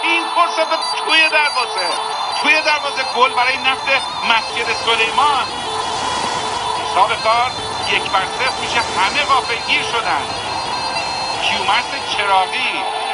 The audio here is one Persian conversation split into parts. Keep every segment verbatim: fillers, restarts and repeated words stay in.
این فرصت توی دروازه توی دروازه گل برای نفت مسجد سلیمان. حساب کار یک بر صفر میشه. همه غافلگیر شدن. کیومرث چراغی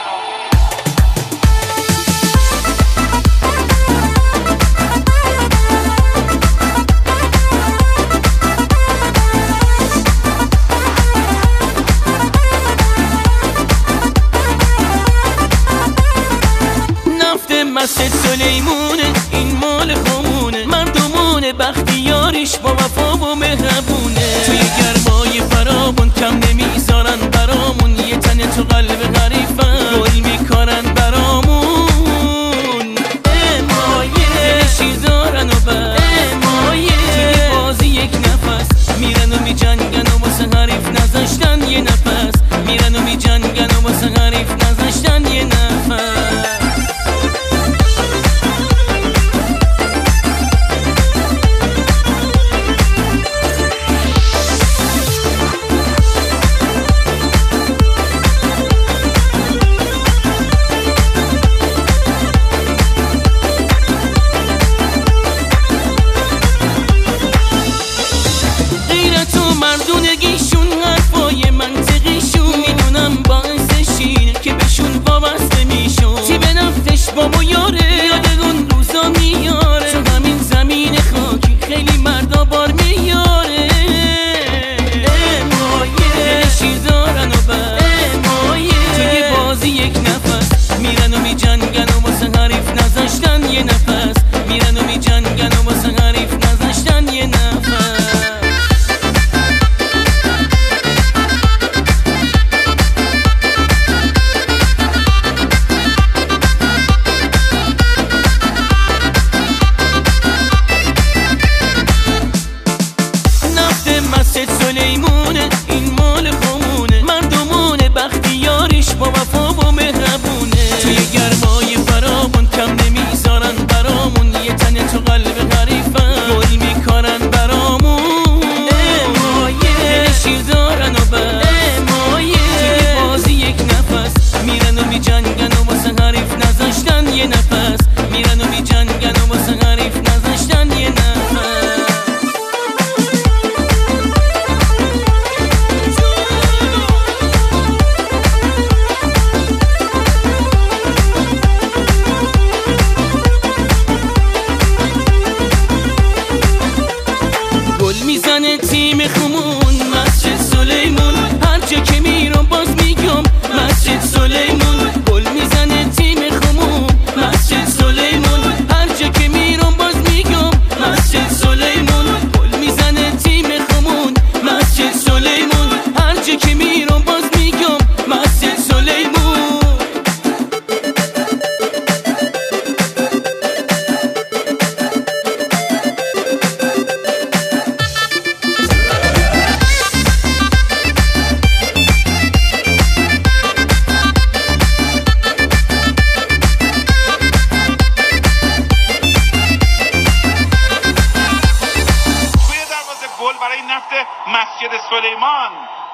مسجد سلیمونه، این مال خمونه، مردمونه، بختیاریش با وفا و مهربونه. توی گرمای فراون کم نمیذارن برامون، یه تنه تو قلب غریبن گل میکارن برامون. امایه دلشی دارن و بر امایه توی بازی یک نفس میرن و میجنگن و واسه حریف نذاشتن یه نفس، میرن و میجنگن و واسه حریف نذاشتن یه نفس. مردونگیشون حرفای منطقیشون میدونم باعث شیر که بهشون وابسته میشون. تی به نفتش بابا یاره یاد اون روزا میاره، تو همین زمین خاکی خیلی مردا بار میاره. امایه دلشی دارن و بر امایه توی بازی یک نفس میرن و میجنگن و واسه حریف نذاشتن یه نفس، میرن و میجنگن و واسه حریف نذاشتن یه نفس. مسجد سلیمونه، این مال خمونه، مردمونه، بختیاریش با وفا و مهربونه. توی گرمای فراون کم نمیذارن برامون، یه تنه تو قلب غریبن گل میکارن برامون. امایه دلشی دارن و بر امایه توی بازی یک نفس میرن و میجنگن و واسه حریف نذاشتن یه نفس، میرن و میجنگن و واسه حریف نذاشتن یه نفس. میزنه تیم خمون مسجد سلیمون، هر جا که میرم باز میگم مسجد سلیمون. گل میزنه تیم خمون مسجد سلیمون، هر جا که میرم باز میگم مسجد سلیمون. گل میزنه تیم خمون مسجد سلیمون، هر جا که میرم باز میگم مسجد سلیمون. برای نفت مسجد سلیمان.